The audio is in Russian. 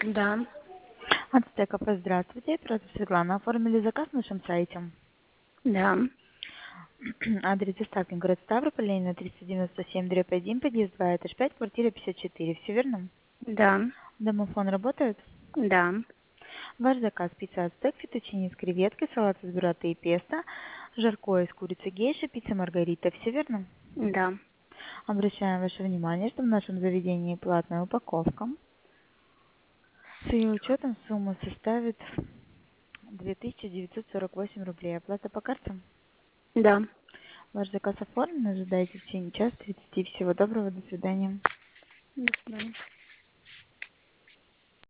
Да, Ацтек кафе, здравствуйте. Оператор Светлана. Оформили заказ на нашем сайте. да, Адрес доставки город Ставрополь, Ленина 397/1, подъезд 2, этаж 5, квартира 54. Все верно? да, Домофон работает? да, Ваш заказ: пицца Ацтек, фетучини с креветкой, салат из буррата и песто, жаркое из курицы гейша, пицца Маргарита. Все верно? да. Обращаем ваше внимание, что в нашем заведении платная упаковка. С ее учетом сумма составит 2948 рублей. Оплата по карте? Да. Ваш заказ оформлен, ожидайте в течение часа 30. Всего доброго, до свидания. До свидания.